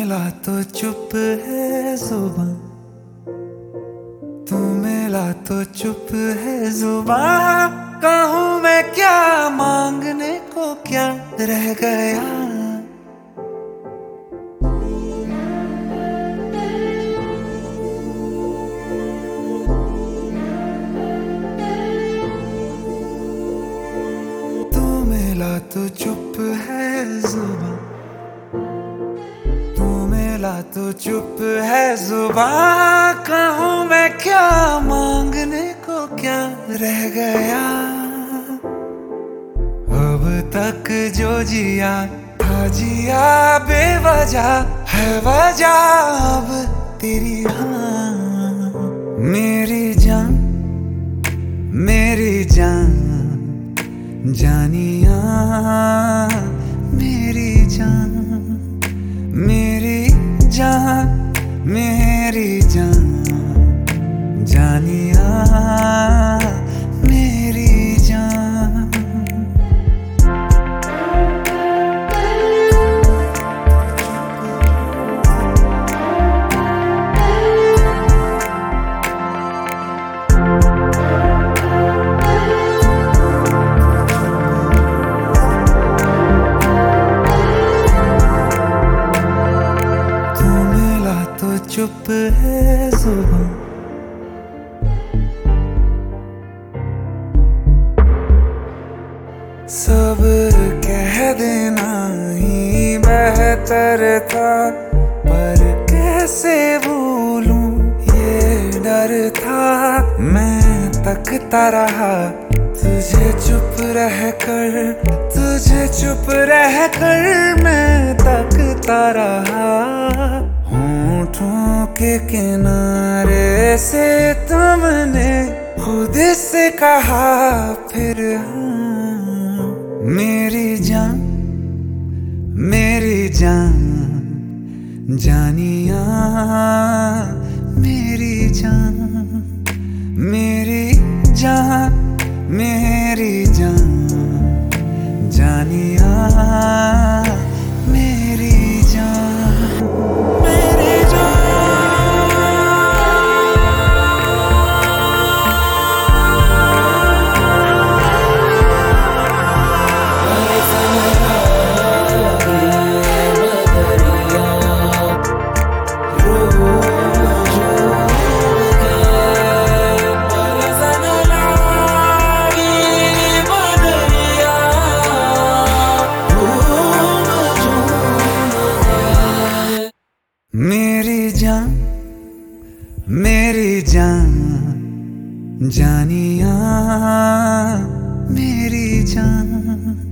मिला तो चुप है जुबान, तू मिला तो चुप है जुबान। कहूँ मैं क्या, मांगने को क्या रह गया। तू मिला तो चुप है जुबान, तू मिला तो चुप है जुबान। कहूँ मैं क्या, मांगने को क्या रह गया। अब तक जो जिया था जिया बेवजह है वजह अब तेरी हाँ। मेरी जान मेरी जान जानिया, मेरी जान मेरी जान मेरी जान जानिया, मेरी जान। चुप है जुबान, सब कह देना ही बेहतर था, पर कैसे भूलूं ये डर था। मैं तकता रहा तुझे चुप रह कर, तुझे चुप रह कर मैं तकता रहा। होठों के किनारे से तुमने खुद से कहा फिर हाँ। मेरी जान मेरी जान जानिया, मेरी जान मेरी जान मेरी जान जानिया, मेरी जान मेरी जान। मेरी जान मेरी जान जानिया, मेरी जान।